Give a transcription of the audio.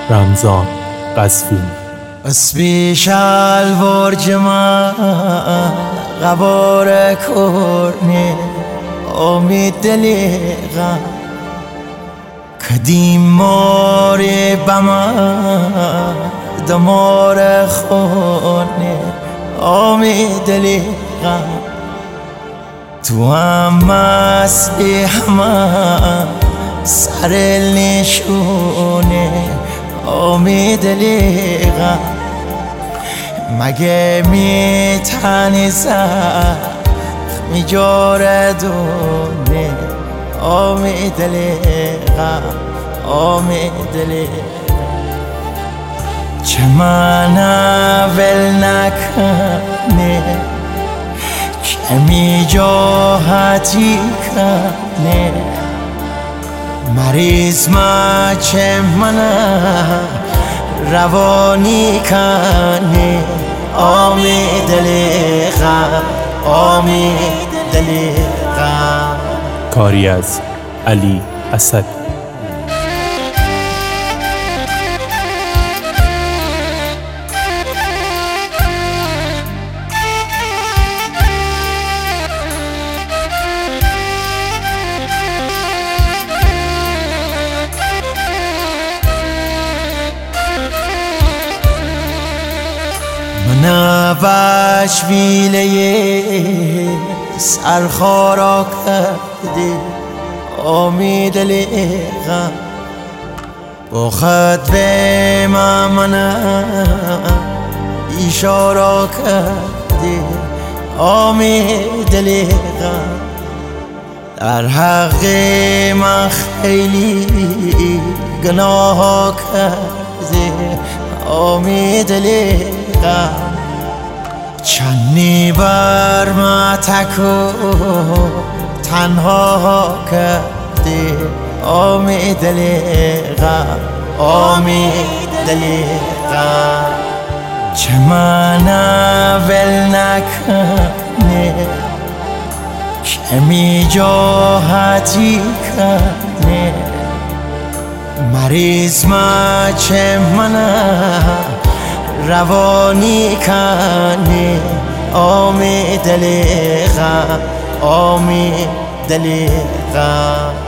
رمضان قزوینی. اسبی شلوار جمع غبار کرنه امید دلیغا کدیم ماری بما دمار خونه امید دلیغا تو هم مستی همه سر نشونه امید دلیغا مگه میتنی زخمی جاردونه امید دلیغا امید دلیغا چه من ول نکنه که می جاحتی کنه مریض ما چه من روانی کنه امید دلیغا امید دلیغا. کاری از علی اسد. من باش ویله سرخارا کردی امید دلیغا با خط به من اشاره کردی امید دلیغا در حق من خیلی گناه کردی امید دلیغا چندی بر ما تکو تنها کردی امید دلیغا امید دلیغا چه من ول نکنه که می جاحتی کنه مریض ما چه من روانی کنه امید دلیغا امید دلیغا.